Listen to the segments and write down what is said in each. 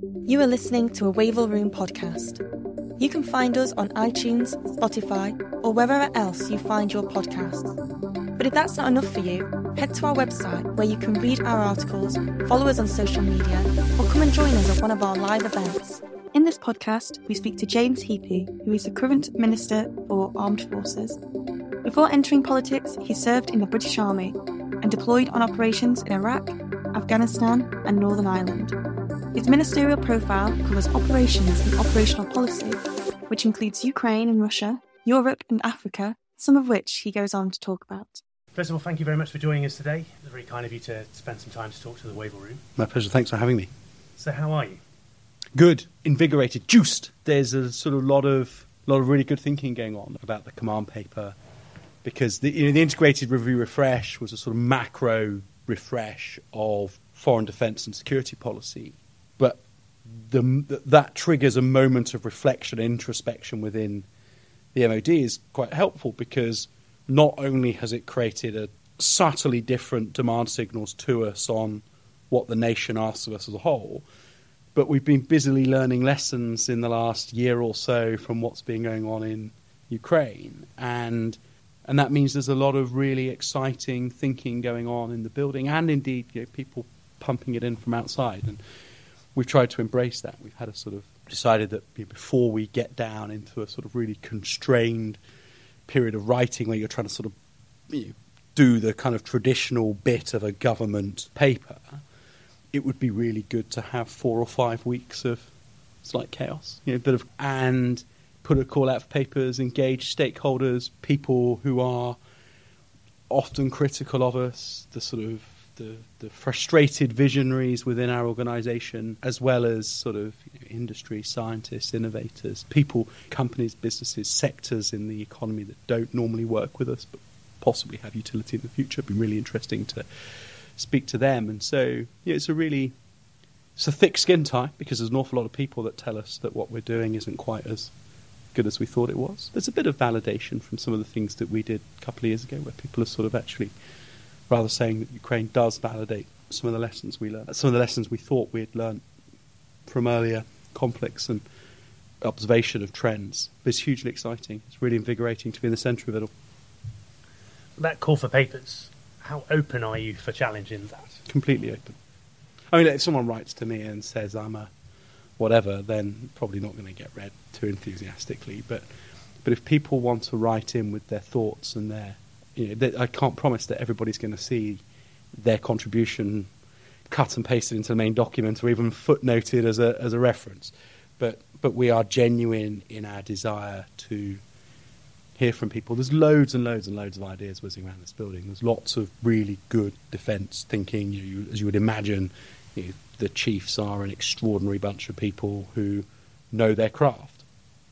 You are listening to a Wavell Room podcast. You can find us on iTunes, Spotify, or wherever else you find your podcasts. But if that's not enough for you, head to our website where you can read our articles, follow us on social media, or come and join us at one of our live events. In this podcast, we speak to James Heappey, who is the current Minister for Armed Forces. Before entering politics, he served in the British Army and deployed on operations in Iraq, Afghanistan, and Northern Ireland. His ministerial profile covers operations and operational policy, which includes Ukraine and Russia, Europe and Africa, some of which he goes on to talk about. First of all, thank you very much for joining us today. It's very kind of you to spend some time to talk to the Wavell Room. My pleasure. Thanks for having me. So how are you? Good. Invigorated. Juiced. There's a sort of lot of really good thinking going on about the command paper, because the Integrated Review Refresh was a sort of macro refresh of foreign defence and security policy. But that triggers a moment of reflection and introspection within the MOD is quite helpful, because not only has it created a subtly different demand signals to us on what the nation asks of us as a whole, but we've been busily learning lessons in the last year or so from what's been going on in Ukraine. And that means there's a lot of really exciting thinking going on in the building, and indeed people pumping it in from outside. And we've tried to embrace that. We've had a sort of decided that before we get down into a sort of really constrained period of writing where you're trying to sort of do the kind of traditional bit of a government paper, it would be really good to have 4 or 5 weeks of slight chaos, and put a call out for papers, engage stakeholders, people who are often critical of us, the sort of the frustrated visionaries within our organisation, as well as sort of industry, scientists, innovators, people, companies, businesses, sectors in the economy that don't normally work with us but possibly have utility in the future. It'd be really interesting to speak to them. And so it's a thick skin tie, because there's an awful lot of people that tell us that what we're doing isn't quite as good as we thought it was. There's a bit of validation from some of the things that we did a couple of years ago, where people are sort of actually rather saying that Ukraine does validate some of the lessons we learned, some of the lessons we thought we had learned from earlier conflicts and observation of trends. But it's hugely exciting. It's really invigorating to be in the centre of it all. That call for papers, how open are you for challenging that? Completely open. I mean, if someone writes to me and says I'm a whatever, then probably not going to get read too enthusiastically. But if people want to write in with their thoughts and their, I can't promise that everybody's going to see their contribution cut and pasted into the main document or even footnoted as a reference. But we are genuine in our desire to hear from people. There's loads and loads and loads of ideas whizzing around this building. There's lots of really good defence thinking. As you would imagine, the chiefs are an extraordinary bunch of people who know their craft.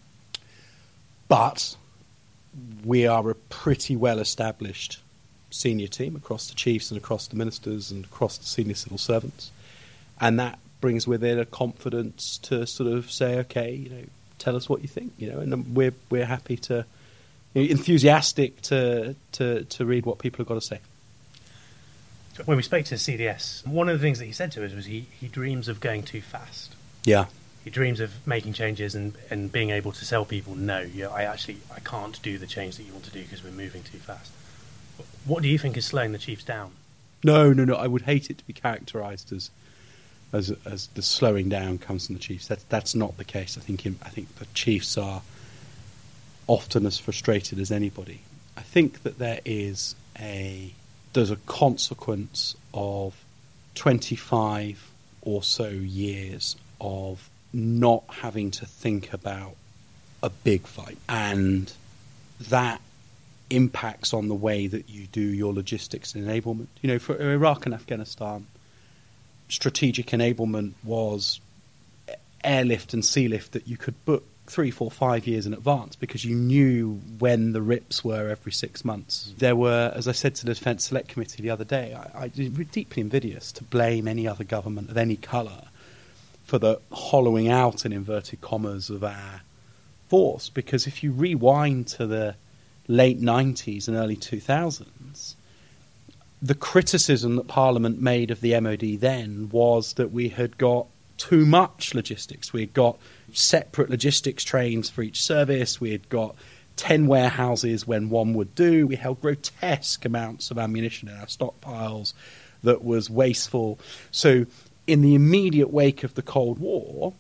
But we are a pretty well-established senior team across the chiefs and across the ministers and across the senior civil servants. And that brings with it a confidence to sort of say, okay, tell us what you think, and we're happy to, enthusiastic to read what people have got to say. When we spoke to CDS, one of the things that he said to us was he dreams of going too fast. Yeah. He dreams of making changes and being able to tell people, no, I can't do the change that you want to do because we're moving too fast. What do you think is slowing the chiefs down? No. I would hate it to be characterised as the slowing down comes from the chiefs. That's not the case. I think the chiefs are often as frustrated as anybody. I think that there's a consequence of 25 or so years of not having to think about a big fight, and that impacts on the way that you do your logistics and enablement. For Iraq and Afghanistan, strategic enablement was airlift and sea lift that you could book 3, 4, 5 years in advance, because you knew when the rips were every 6 months. There were, as I said to the Defence Select Committee the other day, I deeply invidious to blame any other government of any colour for the hollowing out, in inverted commas, of our force, because if you rewind to the late 90s and early 2000s, the criticism that Parliament made of the MOD then was that we had got too much logistics. We had got separate logistics trains for each service. We had got 10 warehouses when one would do. We held grotesque amounts of ammunition in our stockpiles that was wasteful. So in the immediate wake of the Cold War,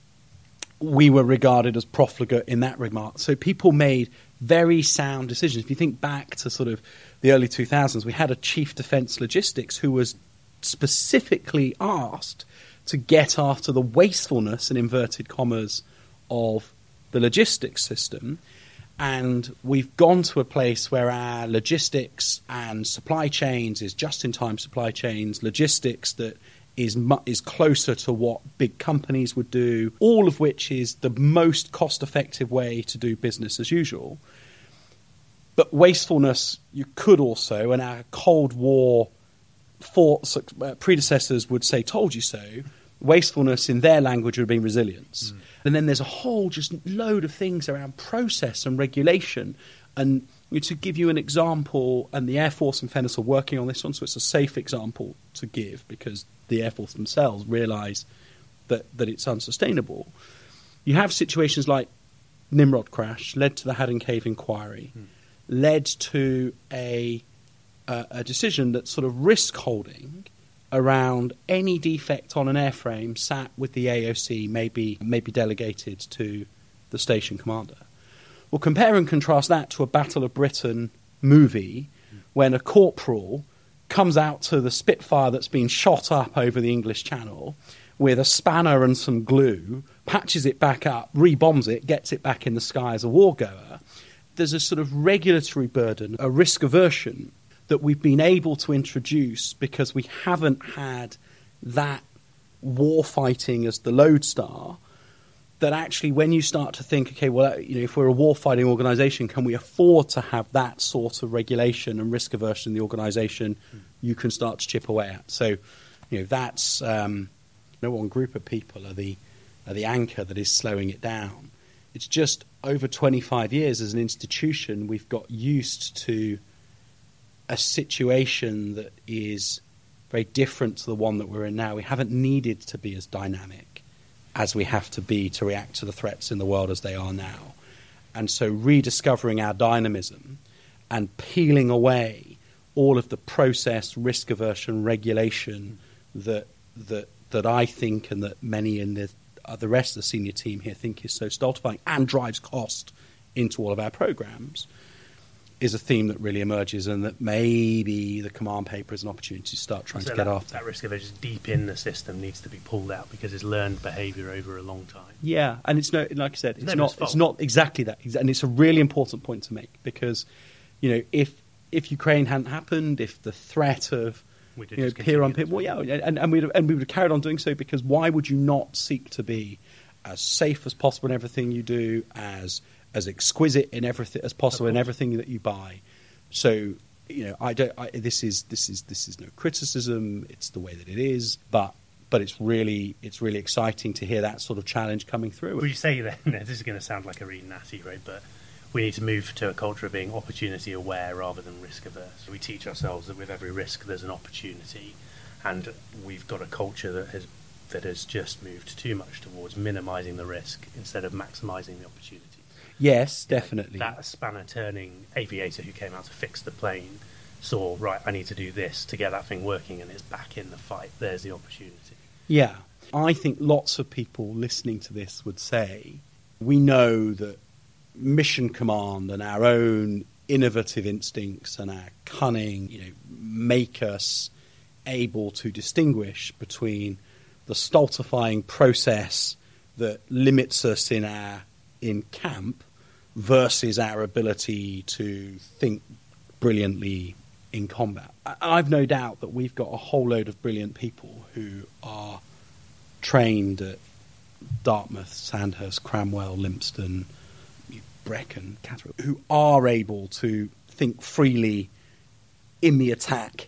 we were regarded as profligate in that regard. So people made very sound decisions. If you think back to sort of the early 2000s, we had a chief defence logistics who was specifically asked to get after the wastefulness, in inverted commas, of the logistics system. And we've gone to a place where our logistics and supply chains is just-in-time supply chains, logistics that is closer to what big companies would do, all of which is the most cost-effective way to do business as usual. But wastefulness, you could also, and our Cold War predecessors would say, told you so, wastefulness in their language would have been resilience. And then there's a whole just load of things around process and regulation. And to give you an example, and the Air Force and Fennis are working on this one, so it's a safe example to give because the Air Force themselves realise that it's unsustainable. You have situations like Nimrod crash, led to the Haddon Cave inquiry, led to a decision that sort of risk holding around any defect on an airframe sat with the AOC may be delegated to the station commander. Well, compare and contrast that to a Battle of Britain movie when a corporal comes out to the Spitfire that's been shot up over the English Channel with a spanner and some glue, patches it back up, rebombs it, gets it back in the sky as a war goer. There's a sort of regulatory burden, a risk aversion that we've been able to introduce because we haven't had that war fighting as the lodestar, that actually when you start to think, okay, well, if we're a war-fighting organisation, can we afford to have that sort of regulation and risk aversion in the organisation? You can start to chip away at. So, that's no one group of people are the anchor that is slowing it down. It's just over 25 years as an institution, we've got used to a situation that is very different to the one that we're in now. We haven't needed to be as dynamic as we have to be to react to the threats in the world as they are now. And so rediscovering our dynamism and peeling away all of the process, risk aversion, regulation that I think and that many in the rest of the senior team here think is so stultifying and drives cost into all of our programs is a theme that really emerges, and that maybe the command paper is an opportunity to start trying to get after. That risk aversion deep in the system needs to be pulled out because it's learned behaviour over a long time. Yeah, and it's no, like I said, it's not exactly that, and it's a really important point to make because, if Ukraine hadn't happened, if the threat of peer on peer, well, yeah, and we would have carried on doing so because why would you not seek to be as safe as possible in everything you do, as exquisite in everything as possible in everything that you buy? So this is no criticism. It's the way that it is, but it's really exciting to hear that sort of challenge coming through. Would you say then this is going to sound like a really natty, right? But we need to move to a culture of being opportunity aware rather than risk averse. We teach ourselves that with every risk there's an opportunity, and we've got a culture that has just moved too much towards minimising the risk instead of maximising the opportunity. Yes, definitely. That spanner-turning aviator who came out to fix the plane saw, right, I need to do this to get that thing working, and is back in the fight. There's the opportunity. Yeah. I think lots of people listening to this would say, we know that mission command and our own innovative instincts and our cunning, make us able to distinguish between the stultifying process that limits us in camp versus our ability to think brilliantly in combat. I've no doubt that we've got a whole load of brilliant people who are trained at Dartmouth, Sandhurst, Cranwell, Lympstone, Brecon, Catterill, who are able to think freely in the attack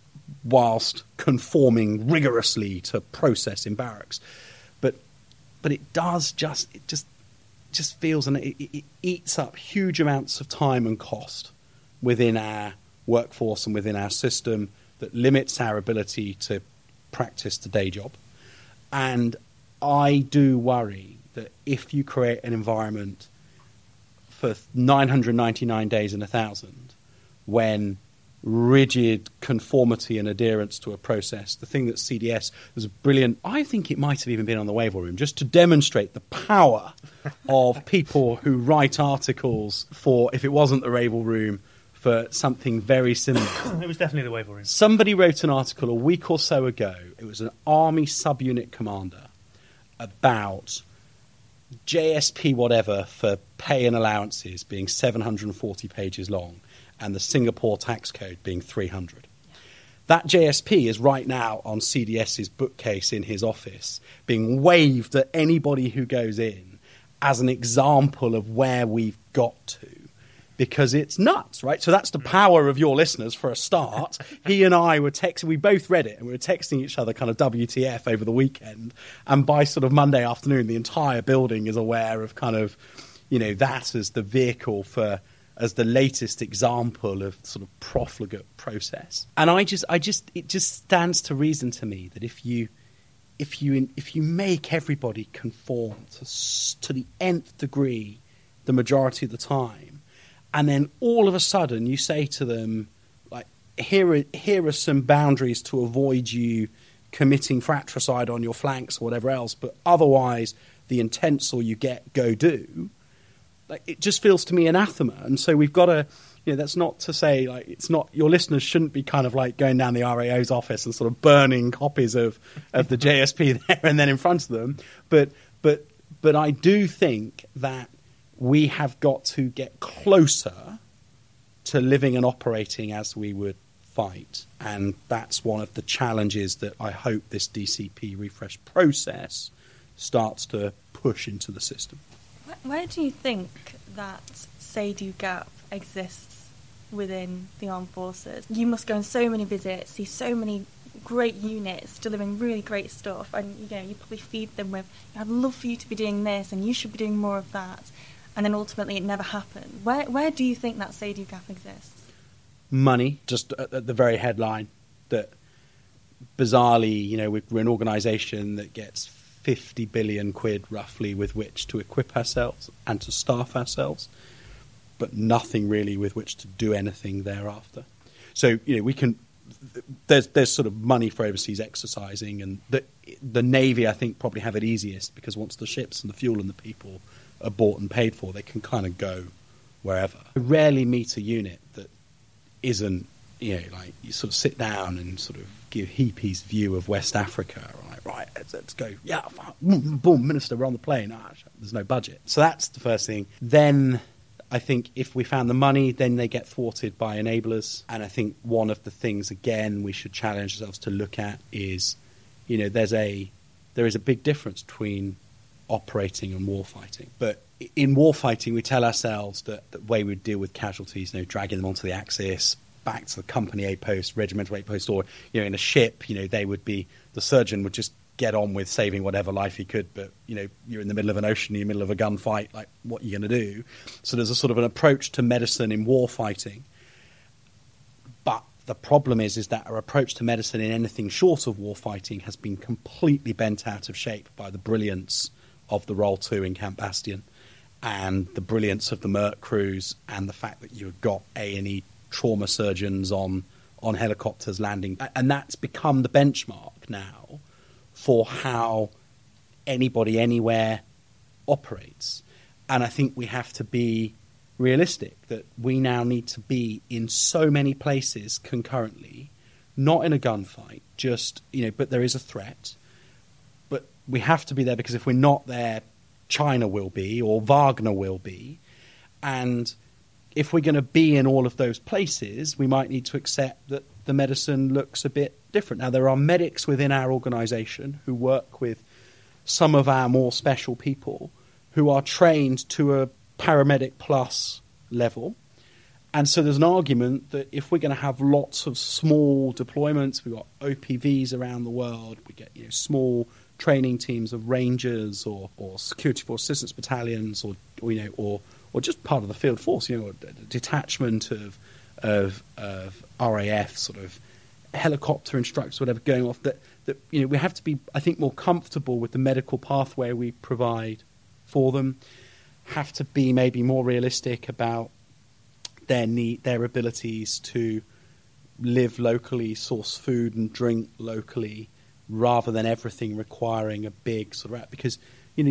whilst conforming rigorously to process in barracks. But it just feels, and it eats up huge amounts of time and cost within our workforce and within our system that limits our ability to practice the day job. And I do worry that if you create an environment for 999 days in 1,000, when rigid conformity and adherence to a process, the thing that CDS was brilliant, I think it might have even been on the Wavell Room, just to demonstrate the power of people who write articles for, if it wasn't the Wavell Room, for something very similar. It was definitely the Wavell Room. Somebody wrote an article a week or so ago, it was an army subunit commander, about JSP whatever for pay and allowances being 740 pages long and the Singapore tax code being 300. That JSP is right now on CDS's bookcase in his office, being waved at anybody who goes in as an example of where we've got to, because it's nuts, right? So that's the power of your listeners for a start. He and I were texting, we both read it, and we were texting each other kind of WTF over the weekend. And by sort of Monday afternoon, the entire building is aware of kind of, you know, that as the vehicle for, as the latest example of sort of profligate process. And it just stands to reason to me that if you make everybody conform to the nth degree the majority of the time, and then all of a sudden you say to them, like, here are some boundaries to avoid you committing fratricide on your flanks or whatever else, but otherwise the intensor you get, go do. Like, it just feels to me anathema. And so we've got to, you know, that's not to say, like, it's not, your listeners shouldn't be kind of like going down the RAO's office and sort of burning copies of the JSP there and then in front of them. But I do think that we have got to get closer to living and operating as we would fight. And that's one of the challenges that I hope this DCP refresh process starts to push into the system. Where do you think that say-do gap exists within the armed forces? You must go on so many visits, see so many great units delivering really great stuff, and you know, you probably feed them with, I'd love for you to be doing this and you should be doing more of that. And then ultimately it never happened. Where do you think that say-do gap exists? Money, just at the very headline, that bizarrely, you know, we're an organisation that gets 50 billion quid roughly with which to equip ourselves and to staff ourselves, but nothing really with which to do anything thereafter. So, you know, we can, there's sort of money for overseas exercising, and the Navy, I think, probably have it easiest, because once the ships and the fuel and the people are bought and paid for, they can kind of go wherever. I rarely meet a unit that isn't, you know, like, you sort of sit down and sort of give Heapy's view of West Africa, right, let's go, yeah, boom, minister, we're on the plane, there's no budget. So that's the first thing. Then I think if we found the money, then they get thwarted by enablers. And I think one of the things, again, we should challenge ourselves to look at is, you know, there is a big difference between operating and warfighting. But in warfighting, we tell ourselves that the way we deal with casualties, you know, dragging them onto the axis, back to the company A post, regimental A post, or, you know, in a ship, you know, the surgeon would just get on with saving whatever life he could, but, you know, you're in the middle of an ocean, you're in the middle of a gunfight, like, what are you going to do? So there's a sort of an approach to medicine in warfighting. But the problem is that our approach to medicine in anything short of warfighting has been completely bent out of shape by the brilliance of the Roll 2 in Camp Bastion and the brilliance of the Merc crews and the fact that you've got A&E trauma surgeons on helicopters landing. And that's become the benchmark now for how anybody anywhere operates. And I think we have to be realistic that we now need to be in so many places concurrently, not in a gunfight, just, you know, but there is a threat. But we have to be there, because if we're not there, China will be, or Wagner will be. And if we're going to be in all of those places, we might need to accept that the medicine looks a bit different. Now, there are medics within our organisation who work with some of our more special people who are trained to a paramedic plus level. And so there's an argument that if we're going to have lots of small deployments, we've got OPVs around the world, we get, you know, small training teams of rangers or security force assistance battalions or you know, or just part of the field force, you know, a detachment of RAF sort of helicopter instructors, whatever, going off, that that we have to be, I think, more comfortable with the medical pathway we provide for them, have to be maybe more realistic about their abilities to live locally, source food and drink locally, rather than everything requiring a big sort of... Because,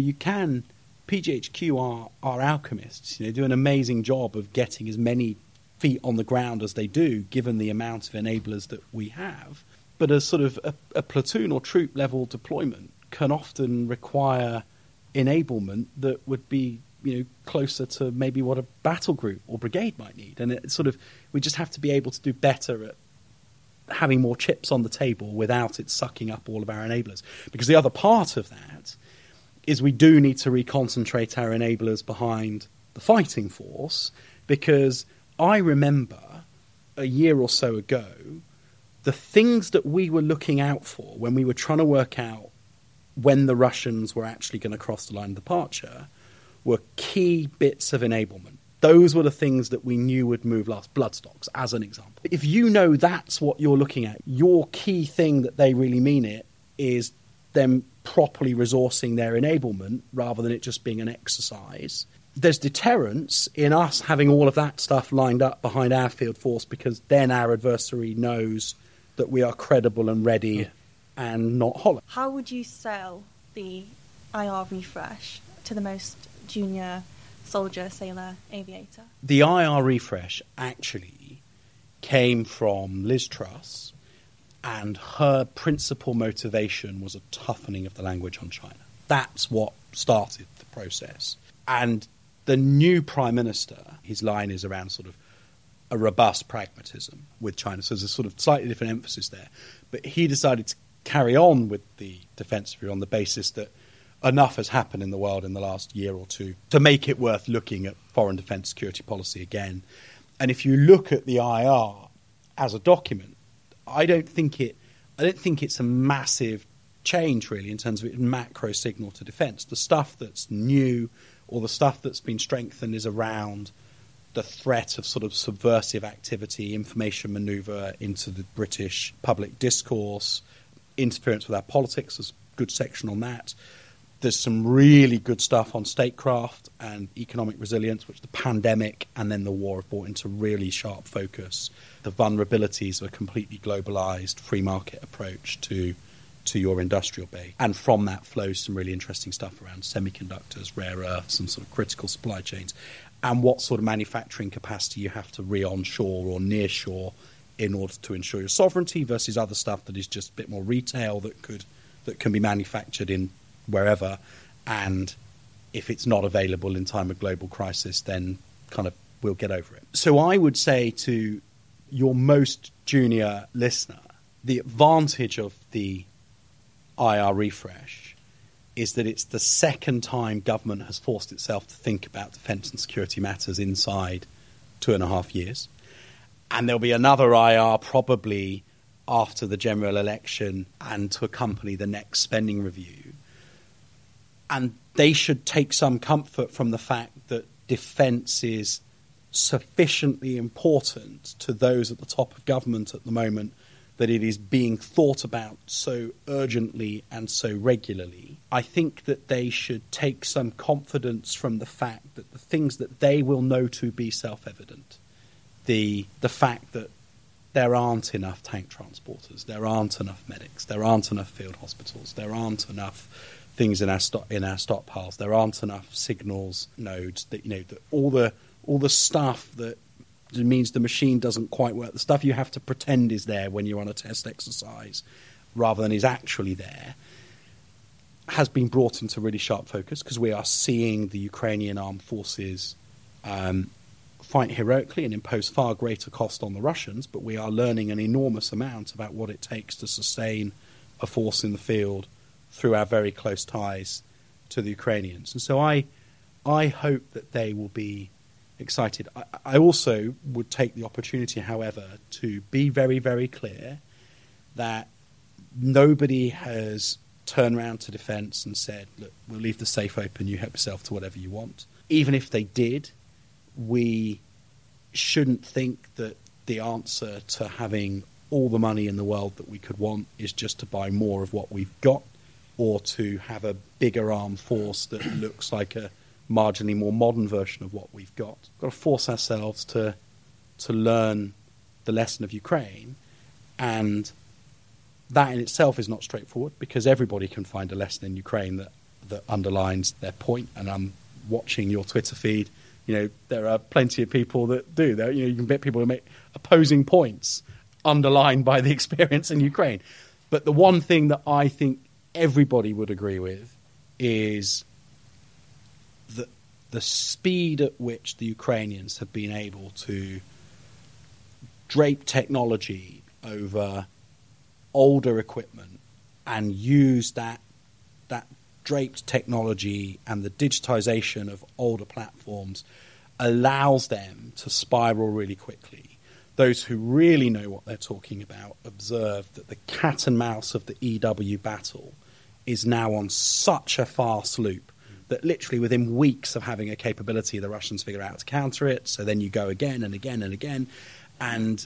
PGHQ are alchemists, do an amazing job of getting as many feet on the ground as they do, given the amount of enablers that we have. But a sort of a platoon or troop level deployment can often require enablement that would be, closer to maybe what a battle group or brigade might need. And it's sort of, we just have to be able to do better at having more chips on the table without it sucking up all of our enablers. Because the other part of that is we do need to reconcentrate our enablers behind the fighting force, because I remember a year or so ago, the things that we were looking out for when we were trying to work out when the Russians were actually going to cross the line of departure were key bits of enablement. Those were the things that we knew would move last. Bloodstocks, as an example. If you know that's what you're looking at, your key thing that they really mean it is them properly resourcing their enablement rather than it just being an exercise. There's deterrence in us having all of that stuff lined up behind our field force, because then our adversary knows that we are credible and ready and not hollow. How would you sell the IR refresh to the most junior soldier, sailor, aviator? The IR refresh actually came from Liz Truss, and her principal motivation was a toughening of the language on China. That's what started the process. And the new Prime Minister, his line is around sort of a robust pragmatism with China. So there's a sort of slightly different emphasis there. But he decided to carry on with the defence review on the basis that enough has happened in the world in the last year or two to make it worth looking at foreign defence security policy again. And if you look at the IR as a document, I don't think it's a massive change really in terms of its macro signal to defence. The stuff that's new or the stuff that's been strengthened is around the threat of sort of subversive activity, information manoeuvre into the British public discourse, interference with our politics. There's a good section on that. There's some really good stuff on statecraft and economic resilience, which the pandemic and then the war have brought into really sharp focus. The vulnerabilities of a completely globalised free market approach to your industrial base. And from that flows some really interesting stuff around semiconductors, rare earths and sort of critical supply chains, and what sort of manufacturing capacity you have to re-onshore or nearshore in order to ensure your sovereignty versus other stuff that is just a bit more retail that can be manufactured in wherever, and if it's not available in time of global crisis, then kind of we'll get over it. So I would say to your most junior listener, the advantage of the IR refresh is that it's the second time government has forced itself to think about defence and security matters inside 2.5 years. And there'll be another IR probably after the general election and to accompany the next spending review. And they should take some comfort from the fact that defence is sufficiently important to those at the top of government at the moment that it is being thought about so urgently and so regularly. I think that they should take some confidence from the fact that the things that they will know to be self-evident, the fact that there aren't enough tank transporters, there aren't enough medics, there aren't enough field hospitals, there aren't enough things in our stockpiles, there aren't enough signals nodes, that that all the stuff that means the machine doesn't quite work, the stuff you have to pretend is there when you're on a test exercise rather than is actually there, has been brought into really sharp focus, because we are seeing the Ukrainian armed forces fight heroically and impose far greater cost on the Russians, but we are learning an enormous amount about what it takes to sustain a force in the field through our very close ties to the Ukrainians. And so I hope that they will be excited. I also would take the opportunity, however, to be very, very clear that nobody has turned around to defence and said, look, we'll leave the safe open, you help yourself to whatever you want. Even if they did, we shouldn't think that the answer to having all the money in the world that we could want is just to buy more of what we've got, or to have a bigger armed force that looks like a marginally more modern version of what we've got. We've got to force ourselves to learn the lesson of Ukraine, and that in itself is not straightforward, because everybody can find a lesson in Ukraine that underlines their point. And I'm watching your Twitter feed. There are plenty of people that do. You can get people who make opposing points underlined by the experience in Ukraine. But the one thing that I think everybody would agree with is that the speed at which the Ukrainians have been able to drape technology over older equipment and use that draped technology and the digitization of older platforms allows them to spiral really quickly. Those who really know what they're talking about observe that the cat and mouse of the EW battle is now on such a fast loop that literally within weeks of having a capability, the Russians figure out how to counter it. So then you go again and again and again. And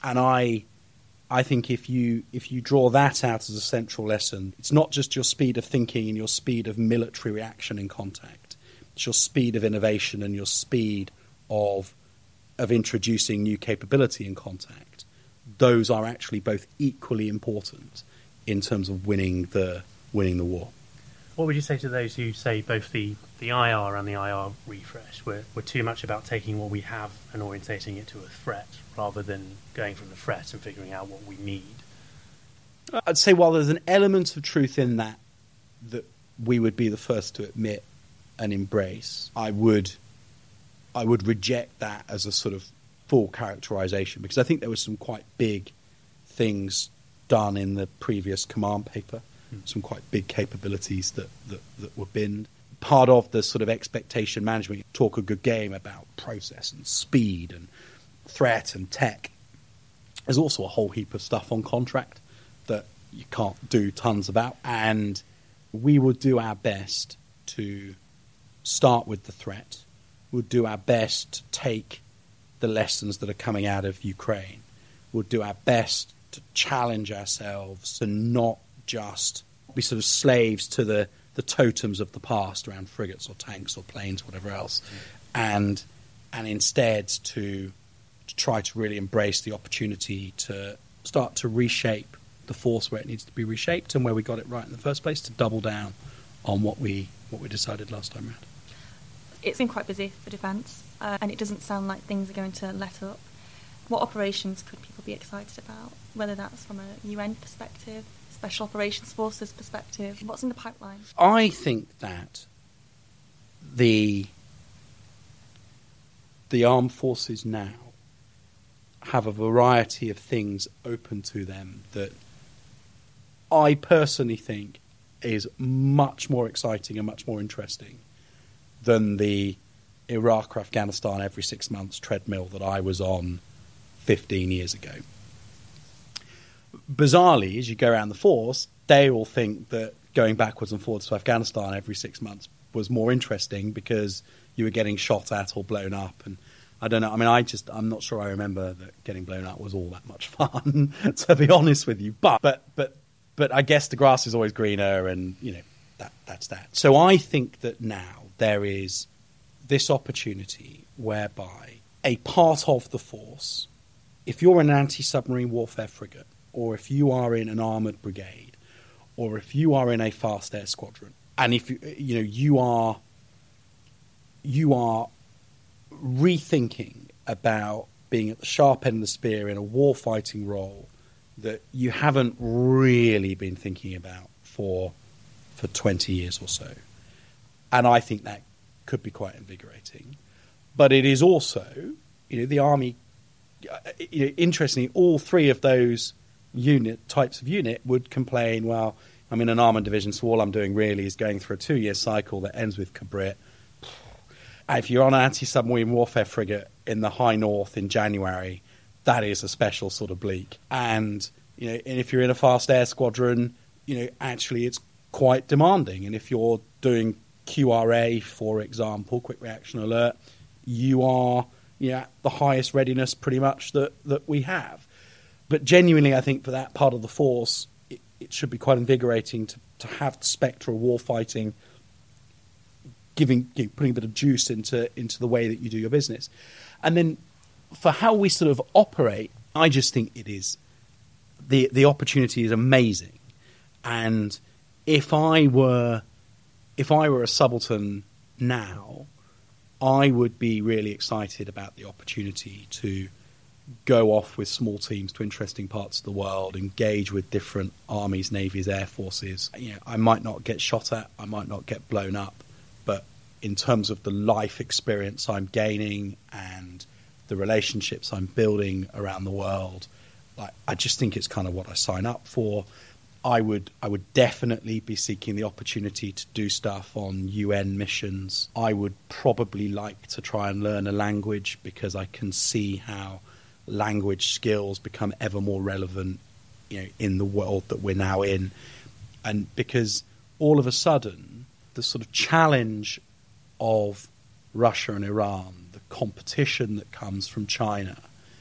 I think if you draw that out as a central lesson, it's not just your speed of thinking and your speed of military reaction in contact. It's your speed of innovation and your speed of introducing new capability in contact. Those are actually both equally important in terms of winning the war. What would you say to those who say both the IR and the IR refresh were too much about taking what we have and orientating it to a threat rather than going from the threat and figuring out what we need? I'd say while there's an element of truth in that we would be the first to admit and embrace, I would reject that as a sort of full characterization, because I think there were some quite big things done in the previous command paper. Some quite big capabilities that were binned. Part of the sort of expectation management, you talk a good game about process and speed and threat and tech. There's also a whole heap of stuff on contract that you can't do tons about. And we will do our best to start with the threat. We'll do our best to take the lessons that are coming out of Ukraine. We'll do our best to challenge ourselves to not just be sort of slaves to the totems of the past around frigates or tanks or planes, whatever else, and instead to try to really embrace the opportunity to start to reshape the force where it needs to be reshaped and where we got it right in the first place, to double down on what we decided last time around. It's been quite busy for defence, and it doesn't sound like things are going to let up. What operations could people be excited about, whether that's from a UN perspective, Special Operations Forces perspective? What's in the pipeline? I think that the armed forces now have a variety of things open to them that I personally think is much more exciting and much more interesting than the Iraq or Afghanistan every 6 months treadmill that I was on 15 years ago. Bizarrely, as you go around the force, they all think that going backwards and forwards to Afghanistan every 6 months was more interesting because you were getting shot at or blown up. And I don't know. I mean, I'm not sure I remember that getting blown up was all that much fun, to be honest with you. But I guess the grass is always greener, and that's that. So I think that now there is this opportunity whereby a part of the force, if you're an anti-submarine warfare frigate, or if you are in an armoured brigade, or if you are in a fast air squadron, and if you are rethinking about being at the sharp end of the spear in a war-fighting role that you haven't really been thinking about for 20 years or so. And I think that could be quite invigorating. But it is also, the Army, interestingly, all three of those types of unit would complain, well, I'm in an armoured division, so all I'm doing really is going through a 2-year cycle that ends with Kabrit. If you're on an anti-submarine warfare frigate in the high north in January, that is a special sort of bleak. And if you're in a fast air squadron, actually it's quite demanding. And if you're doing QRA, for example, quick reaction alert, you are at the highest readiness pretty much that we have. But genuinely, I think for that part of the force, it should be quite invigorating to have the spectre of warfighting putting a bit of juice into the way that you do your business. And then for how we sort of operate, I just think it is the opportunity is amazing. And if I were a subaltern now, I would be really excited about the opportunity to go off with small teams to interesting parts of the world, engage with different armies, navies, air forces. I might not get shot at, I might not get blown up, but in terms of the life experience I'm gaining and the relationships I'm building around the world, I just think it's kind of what I sign up for. I would definitely be seeking the opportunity to do stuff on UN missions. I would probably like to try and learn a language, because I can see how language skills become ever more relevant, in the world that we're now in. And because all of a sudden, the sort of challenge of Russia and Iran, the competition that comes from China,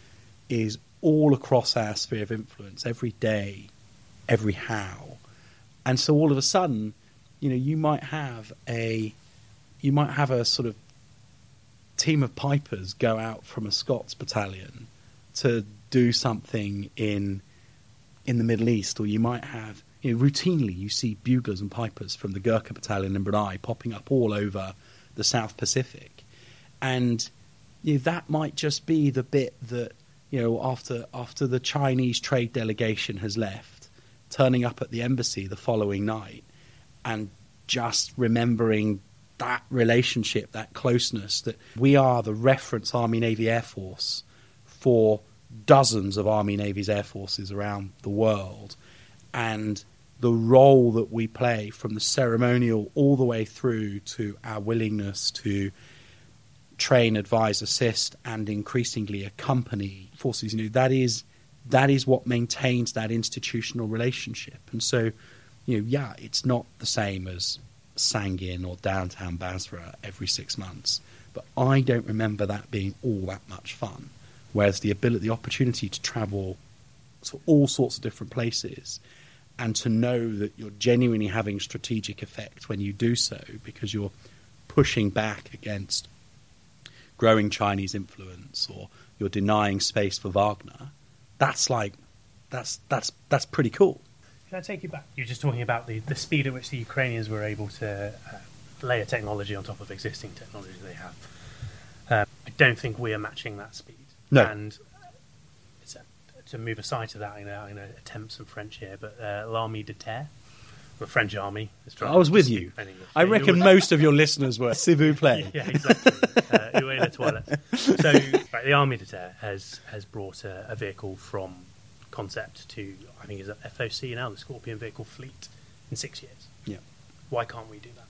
is all across our sphere of influence every day, every how. And so all of a sudden, you might have a sort of team of pipers go out from a Scots battalion to do something in the Middle East, or you might have, routinely you see buglers and pipers from the Gurkha battalion in Brunei popping up all over the South Pacific. And that might just be the bit that, after the Chinese trade delegation has left, turning up at the embassy the following night and just remembering that relationship, that closeness, that we are the reference Army, Navy, Air Force for dozens of Army, Navies, Air Forces around the world, and the role that we play from the ceremonial all the way through to our willingness to train, advise, assist, and increasingly accompany forces, that is what maintains that institutional relationship. And so, it's not the same as Sangin or downtown Basra every 6 months, but I don't remember that being all that much fun. Whereas the opportunity to travel to all sorts of different places, and to know that you're genuinely having strategic effect when you do so, because you're pushing back against growing Chinese influence, or you're denying space for Wagner, that's pretty cool. Can I take you back? You're just talking about the speed at which the Ukrainians were able to layer technology on top of existing technology they have. I don't think we are matching that speed. No. And to move aside to that, I'm going to attempt some French here, but l'armée de terre, the French army. I was with you. I reckon most of your listeners were, s'il vous plaît. Yeah, exactly. Où est la toilette? So, the armée de terre has brought a vehicle from concept to, I think, is it FOC now, the Scorpion vehicle fleet, in 6 years. Yeah. Why can't we do that?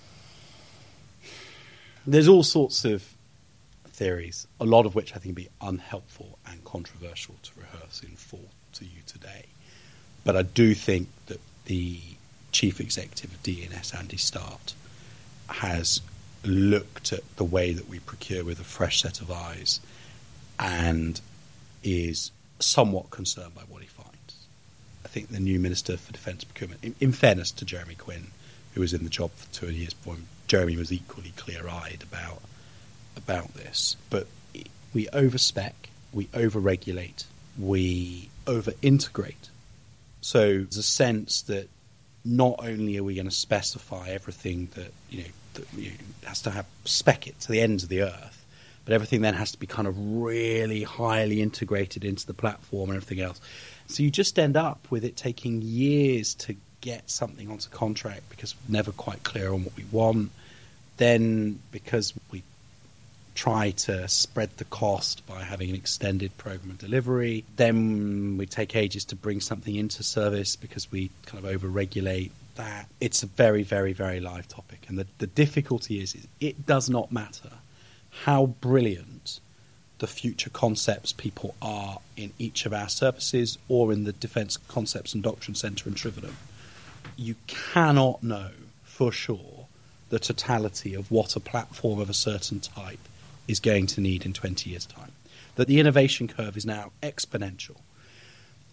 There's all sorts of theories, a lot of which I think would be unhelpful and controversial to rehearse in full to you today. But I do think that the chief executive of DNS, Andy Start, has looked at the way that we procure with a fresh set of eyes and is somewhat concerned by what he finds. I think the new Minister for Defence Procurement, in fairness to Jeremy Quinn, who was in the job for 2 years before him, Jeremy was equally clear-eyed about this. But we overspec, we over-regulate, we over-integrate. So there's a sense that not only are we going to specify everything that has to have spec it to the ends of the earth, but everything then has to be kind of really highly integrated into the platform and everything else. So you just end up with it taking years to get something onto contract because we're never quite clear on what we want. Then because we try to spread the cost by having an extended program of delivery, then we take ages to bring something into service because we kind of over-regulate that. It's a very, very, very live topic. And the difficulty is it does not matter how brilliant the future concepts people are in each of our services or in the Defence Concepts and Doctrine Centre in Trivenham. You cannot know for sure the totality of what a platform of a certain type is going to need in 20 years' time. That the innovation curve is now exponential.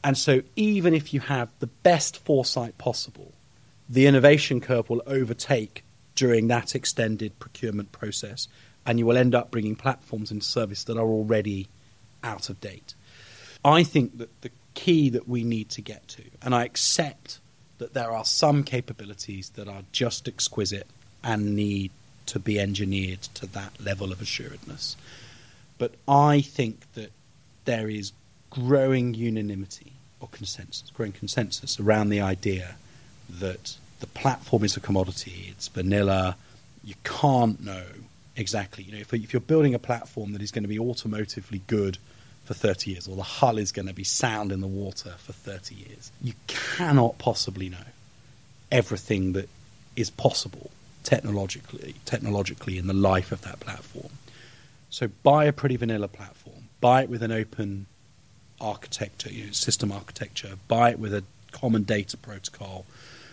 And so even if you have the best foresight possible, the innovation curve will overtake during that extended procurement process, and you will end up bringing platforms into service that are already out of date. I think that the key that we need to get to, and I accept that there are some capabilities that are just exquisite and need to be engineered to that level of assuredness. But I think that there is growing unanimity or growing consensus around the idea that the platform is a commodity, it's vanilla, you can't know exactly. If you're building a platform that is going to be automotively good for 30 years, or the hull is going to be sound in the water for 30 years, you cannot possibly know everything that is possible technologically in the life of that platform. So buy a pretty vanilla platform, buy it with an open architecture, system architecture, buy it with a common data protocol,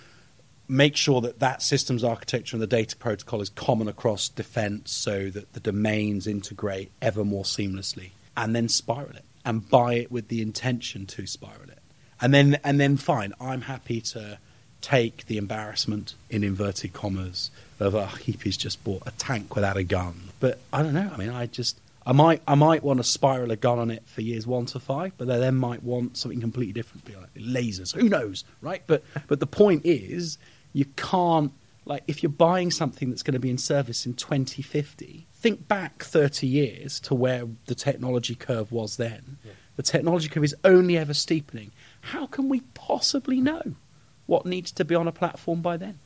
make sure that systems architecture and the data protocol is common across defense so that the domains integrate ever more seamlessly, and then spiral it and buy it with the intention to spiral it. And then fine, I'm happy to take the embarrassment, in inverted commas, of Heapy's just bought a tank without a gun. But I don't know. I mean, I might want to spiral a gun on it for years 1 to 5, but they then might want something completely different, like lasers. Who knows, right? But the point is, you can't, like, if you're buying something that's going to be in service in 2050, think back 30 years to where the technology curve was then. Yeah. The technology curve is only ever steepening. How can we possibly know what needs to be on a platform by then?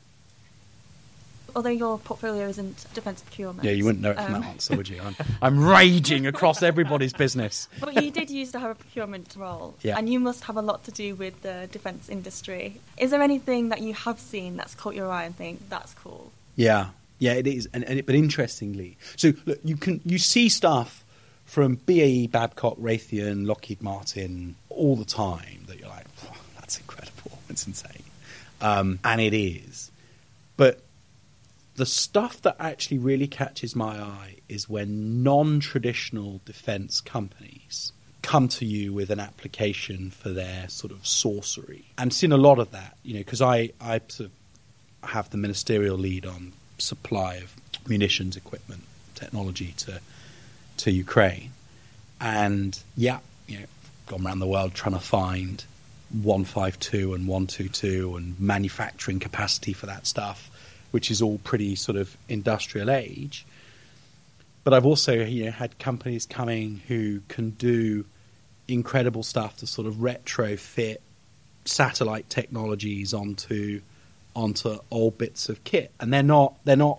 Although your portfolio isn't defence procurement. Yeah, you wouldn't know it from that answer, would you? I'm raging across everybody's business. But you did used to have a procurement role, yeah. And you must have a lot to do with the defence industry. Is there anything that you have seen that's caught your eye and think, that's cool? Yeah, it is. But interestingly, so look, you see stuff from BAE, Babcock, Raytheon, Lockheed Martin all the time that you're like, oh, that's incredible, it's insane. And it is. But the stuff that actually really catches my eye is when non-traditional defence companies come to you with an application for their sort of sorcery. And seen a lot of that, because I sort of have the ministerial lead on supply of munitions, equipment, technology to Ukraine. And gone around the world trying to find 152 and 122 and manufacturing capacity for that stuff, which is all pretty sort of industrial age. But I've also had companies coming who can do incredible stuff to sort of retrofit satellite technologies onto old bits of kit. And they're not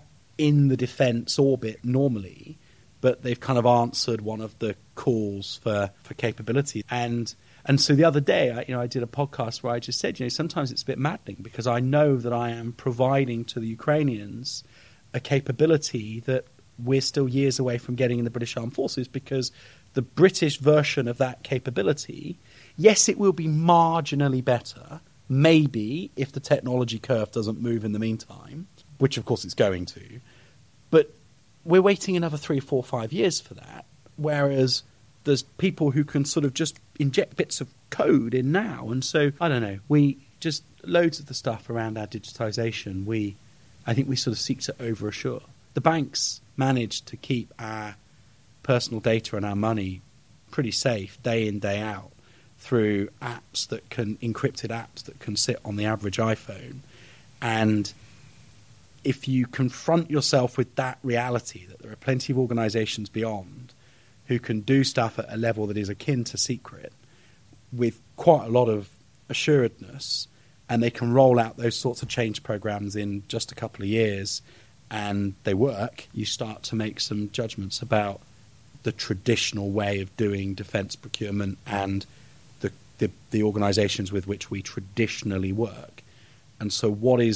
in the defence orbit normally, but they've kind of answered one of the calls for capability. And so the other day, I did a podcast where I just said, sometimes it's a bit maddening because I know that I am providing to the Ukrainians a capability that we're still years away from getting in the British Armed Forces, because the British version of that capability, yes, it will be marginally better, maybe, if the technology curve doesn't move in the meantime, which of course it's going to. But we're waiting another 3, 4, 5 years for that, whereas there's people who can sort of just inject bits of code in now. And so, I don't know, we just, loads of the stuff around our digitisation, I think we sort of seek to over-assure. The banks manage to keep our personal data and our money pretty safe day in, day out through encrypted apps that can sit on the average iPhone. And if you confront yourself with that reality, that there are plenty of organisations beyond who can do stuff at a level that is akin to secret with quite a lot of assuredness, and they can roll out those sorts of change programs in just a couple of years, and they work, you start to make some judgments about the traditional way of doing defence procurement and the organisations with which we traditionally work. And so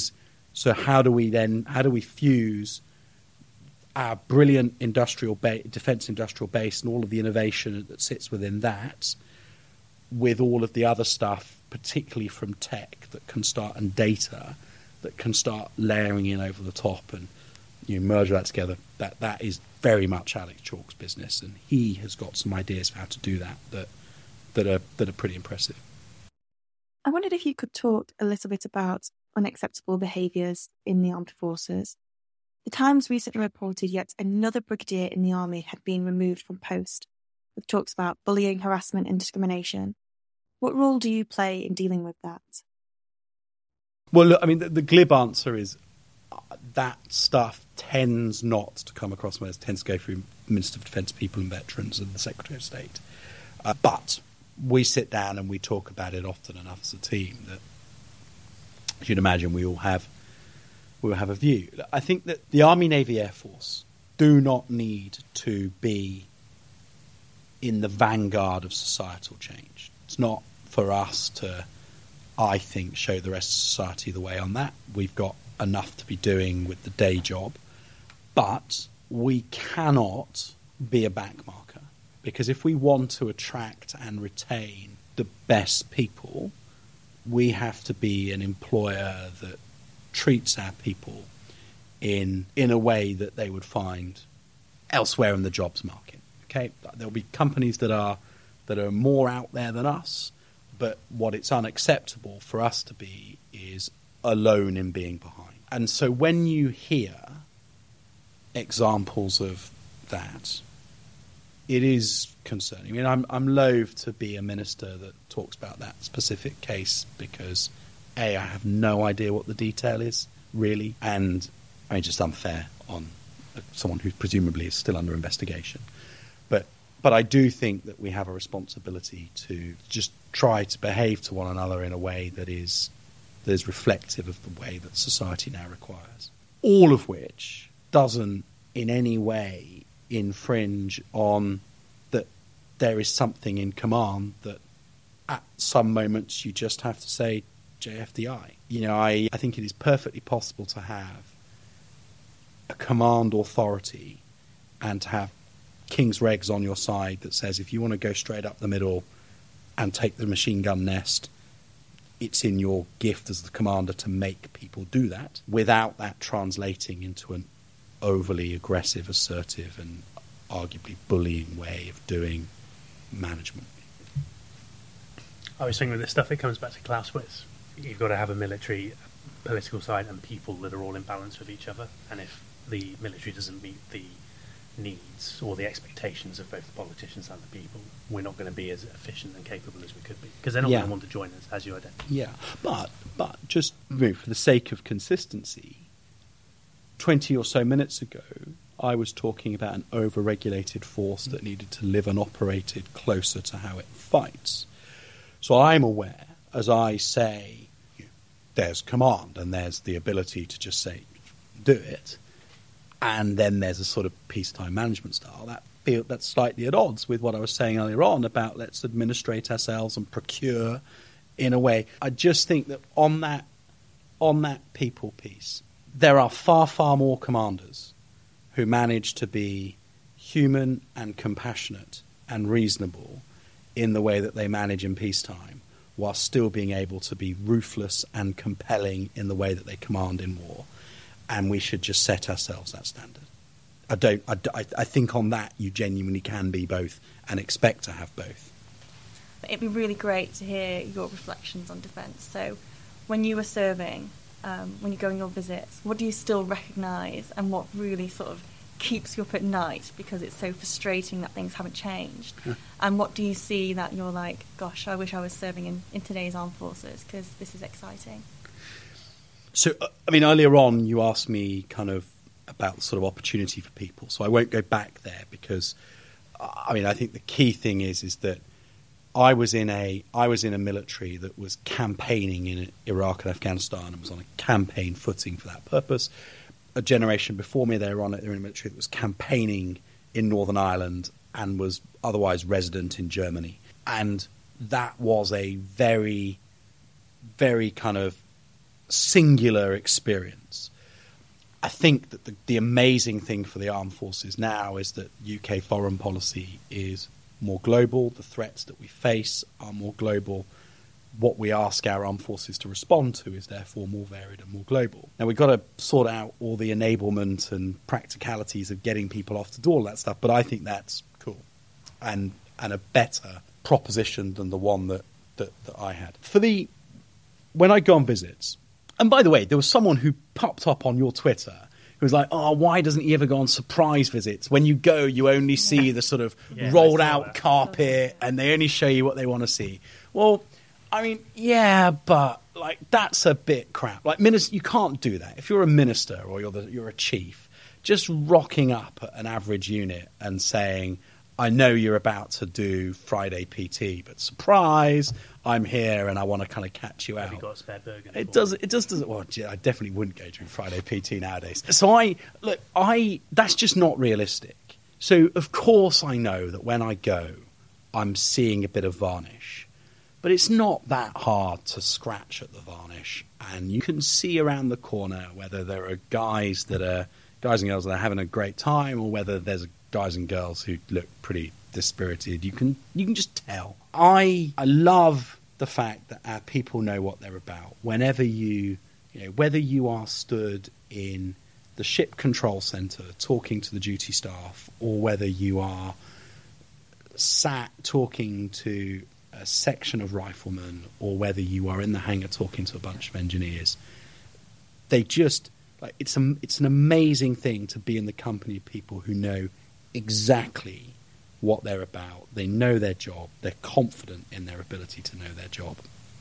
how do we fuse our brilliant defence industrial base and all of the innovation that sits within that with all of the other stuff, particularly from tech and data that can start layering in over the top, and merge that together. That is very much Alex Chalk's business, and he has got some ideas for how to do that are pretty impressive. I wondered if you could talk a little bit about unacceptable behaviours in the armed forces. The Times recently reported yet another brigadier in the army had been removed from post, with talks about bullying, harassment and discrimination. What role do you play in dealing with that? Well, look, I mean, the glib answer is that stuff tends not to come across, it tends to go through Minister of Defence, People and Veterans and the Secretary of State. But we sit down and we talk about it often enough as a team that, as you'd imagine, we will have a view. I think that the Army, Navy, Air Force do not need to be in the vanguard of societal change. It's not for us to, I think, show the rest of society the way on that. We've got enough to be doing with the day job. But we cannot be a backmarker, because if we want to attract and retain the best people, we have to be an employer that treats our people in a way that they would find elsewhere in the jobs market. Okay, there'll be companies that are more out there than us, but what it's unacceptable for us to be is alone in being behind. And so when you hear examples of that, it is concerning. I mean, I'm loath to be a minister that talks about that specific case because, A, I have no idea what the detail is, really, and I mean, just unfair on someone who presumably is still under investigation. But I do think that we have a responsibility to just try to behave to one another in a way that is reflective of the way that society now requires. All of which doesn't in any way infringe on that there is something in command that at some moments you just have to say JFDI. You know, I think it is perfectly possible to have a command authority and to have King's regs on your side that says if you want to go straight up the middle and take the machine gun nest, it's in your gift as the commander to make people do that without that translating into an overly aggressive, assertive and arguably bullying way of doing management. I was thinking with this stuff, it comes back to Clausewitz. You've got to have a military, political side and people that are all in balance with each other. And if the military doesn't meet the needs or the expectations of both the politicians and the people, we're not going to be as efficient and capable as we could be, because they're not going to want to join us, as you identified. Yeah, but just for the sake of consistency, 20 or so minutes ago, I was talking about an over-regulated force that needed to live and operated closer to how it fights. So I'm aware, as I say, there's command and there's the ability to just say, do it. And then there's a sort of peacetime management style. That's slightly at odds with what I was saying earlier on about let's administrate ourselves and procure in a way. I just think that on that people piece, there are far, far more commanders who manage to be human and compassionate and reasonable in the way that they manage in peacetime, while still being able to be ruthless and compelling in the way that they command in war. And we should just set ourselves that standard. I think on that you genuinely can be both and expect to have both. It'd be really great to hear your reflections on defence. So when you were serving, when you go on your visits, what do you still recognise and what really sort of keeps you up at night because it's so frustrating that things haven't changed? Yeah. And what do you see that you're like, gosh, I wish I was serving in today's armed forces because this is exciting? So, I mean, earlier on you asked me kind of about the sort of opportunity for people. So I won't go back there because, I mean, I think the key thing is that I was in a military that was campaigning in Iraq and Afghanistan and was on a campaign footing for that purpose. A generation before me, they were in a military that was campaigning in Northern Ireland and was otherwise resident in Germany. And that was a very, very kind of singular experience. I think that the amazing thing for the armed forces now is that UK foreign policy is more global. The threats that we face are more global. What we ask our armed forces to respond to is therefore more varied and more global. Now, we've got to sort out all the enablement and practicalities of getting people off to do all that stuff, but I think that's cool and a better proposition than the one that I had. For the when I go on visits, and by the way, there was someone who popped up on your Twitter who was like, oh, why doesn't he ever go on surprise visits? When you go, you only see the sort of rolled out carpet and they only show you what they want to see. Well, I mean, yeah, but like that's a bit crap. Like, you can't do that. If you're a minister or you're a chief, just rocking up at an average unit and saying, I know you're about to do Friday PT, but surprise, I'm here and I want to kind of catch you out. Have you got a spare burger? It just doesn't. Well, I definitely wouldn't go to Friday PT nowadays. So that's just not realistic. So of course I know that when I go, I'm seeing a bit of varnish, but it's not that hard to scratch at the varnish, and you can see around the corner whether there are guys and girls that are having a great time, or whether there's guys and girls who look pretty dispirited. You can just tell. I love the fact that our people know what they're about. Whenever whether you are stood in the ship control centre talking to the duty staff, or whether you are sat talking to a section of riflemen, or whether you are in the hangar talking to a bunch of engineers, they just it's an amazing thing to be in the company of people who know exactly what they're about. They know their job. They're confident in their ability to know their job.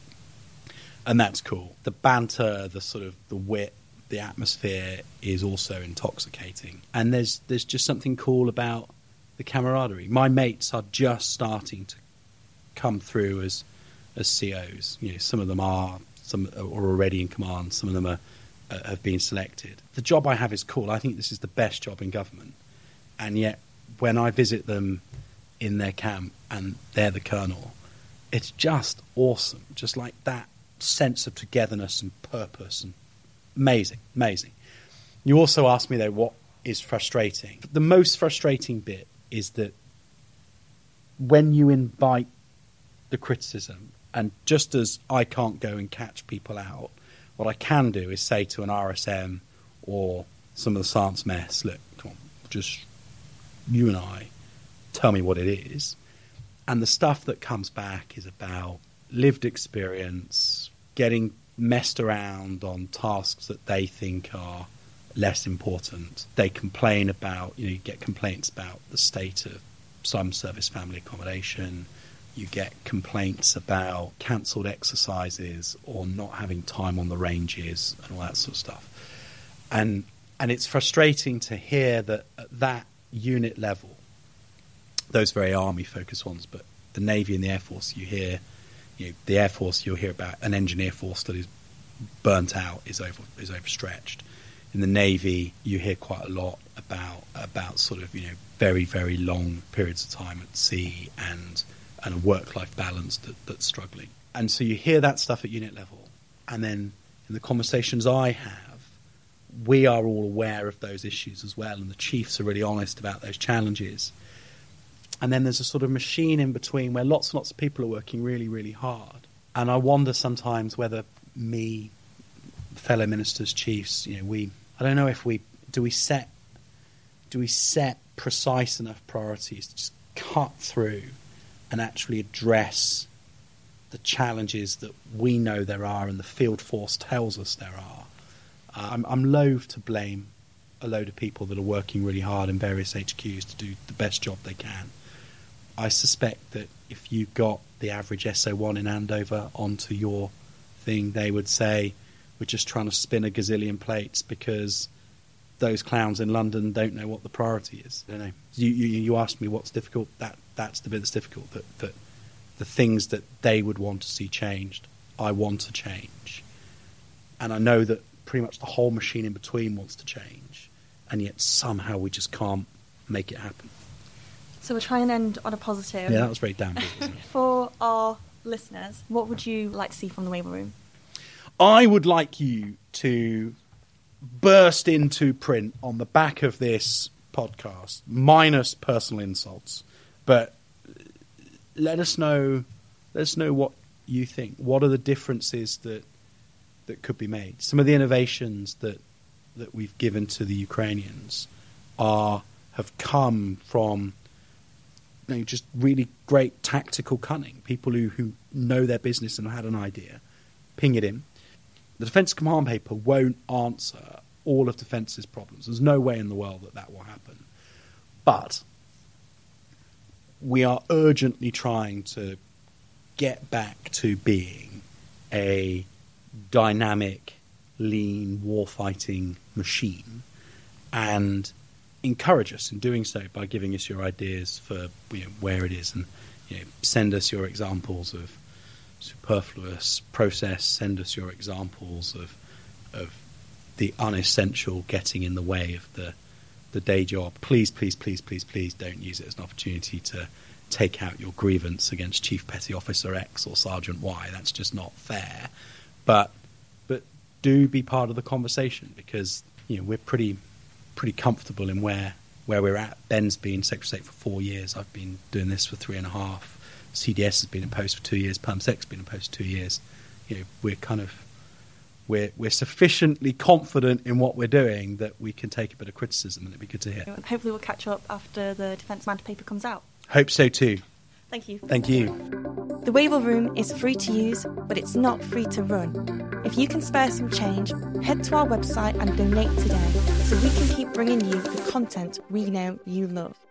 And that's cool. The banter, the wit, the atmosphere is also intoxicating. And there's just something cool about the camaraderie. My mates are just starting to come through as COs. Some of them are already in command. Some of them have been selected. The job I have is cool. I think this is the best job in government. And yet, when I visit them in their camp and they're the colonel, it's just awesome. Just like that sense of togetherness and purpose. And amazing. You also asked me, though, what is frustrating. The most frustrating bit is that when you invite the criticism, and just as I can't go and catch people out, what I can do is say to an RSM or some of the science mess, look, come on, just you and I, tell me what it is. And the stuff that comes back is about lived experience, getting messed around on tasks that they think are less important. They complain about, you get complaints about the state of some service family accommodation. You get complaints about cancelled exercises or not having time on the ranges and all that sort of stuff. And it's frustrating to hear that at that unit level, those very army-focused ones, but the Navy and the Air Force, the Air Force, you'll hear about an engineer force that is burnt out, is overstretched. In the Navy, you hear quite a lot about sort of very, very long periods of time at sea and a work-life balance that's struggling. And so you hear that stuff at unit level, and then in the conversations I have, we are all aware of those issues as well, and the chiefs are really honest about those challenges. And then there's a sort of machine in between where lots and lots of people are working really, really hard. And I wonder sometimes whether me, fellow ministers, chiefs, I don't know if do we set precise enough priorities to just cut through and actually address the challenges that we know there are and the field force tells us there are. I'm loath to blame a load of people that are working really hard in various HQs to do the best job they can. I suspect that if you got the average SO1 in Andover onto your thing, they would say, we're just trying to spin a gazillion plates because those clowns in London don't know what the priority is. I don't know. You asked me what's difficult. That's the bit that's difficult. That the things that they would want to see changed, I want to change. And I know that pretty much the whole machine in between wants to change, and yet somehow we just can't make it happen. So we'll try and end on a positive. Yeah, that was very downbeat, wasn't it? For our listeners, what would you like to see from the Wavell Room? I would like you to burst into print on the back of this podcast, minus personal insults, but let us know what you think. What are the differences that could be made? Some of the innovations that we've given to the Ukrainians have come from just really great tactical cunning, people who know their business and had an idea ping it in. The Defence Command Paper won't answer all of Defence's problems. There's no way in the world that will happen. But we are urgently trying to get back to being a dynamic, lean, warfighting machine, and encourage us in doing so by giving us your ideas for where it is, and send us your examples of superfluous process, send us your examples of the unessential getting in the way of the day job. Please, please, please, please, please don't use it as an opportunity to take out your grievance against Chief Petty Officer X or Sergeant Y. That's just not fair. But do be part of the conversation, because we're pretty comfortable in where we're at. Ben's been Secretary of State for 4 years. I've been doing this for 3.5. CDS has been in post for 2 years. PermSec's been in post 2 years. We're sufficiently confident in what we're doing that we can take a bit of criticism, and it'd be good to hear. Hopefully we'll catch up after the Defence Matter paper comes out. Hope so too. Thank you. Thank you. The Wavell Room is free to use, but it's not free to run. If you can spare some change, head to our website and donate today so we can keep bringing you the content we know you love.